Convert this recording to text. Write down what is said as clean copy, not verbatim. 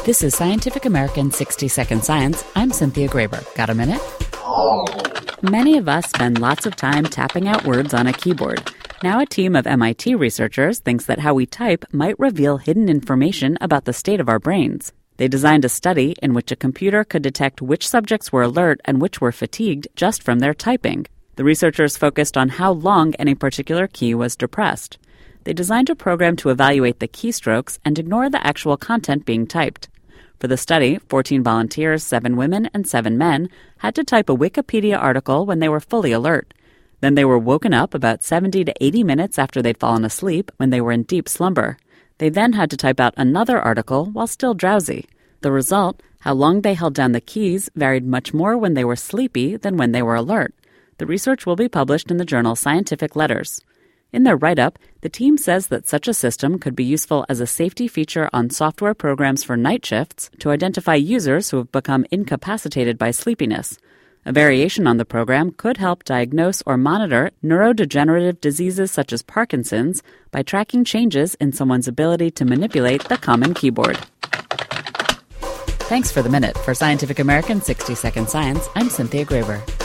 This is Scientific American 60-Second Science. I'm Cynthia Graber. Got a minute? Many of us spend lots of time tapping out words on a keyboard. Now a team of MIT researchers thinks that how we type might reveal hidden information about the state of our brains. They designed a study in which a computer could detect which subjects were alert and which were fatigued just from their typing. The researchers focused on how long any particular key was depressed. They designed a program to evaluate the keystrokes and ignore the actual content being typed. For the study, 14 volunteers, 7 women and 7 men, had to type a Wikipedia article when they were fully alert. Then they were woken up about 70 to 80 minutes after they'd fallen asleep when they were in deep slumber. They then had to type out another article while still drowsy. The result, how long they held down the keys, varied much more when they were sleepy than when they were alert. The research will be published in the journal Scientific Letters. In their write-up, the team says that such a system could be useful as a safety feature on software programs for night shifts to identify users who have become incapacitated by sleepiness. A variation on the program could help diagnose or monitor neurodegenerative diseases such as Parkinson's by tracking changes in someone's ability to manipulate the common keyboard. Thanks for the minute. For Scientific American 60-Second Science, I'm Cynthia Graber.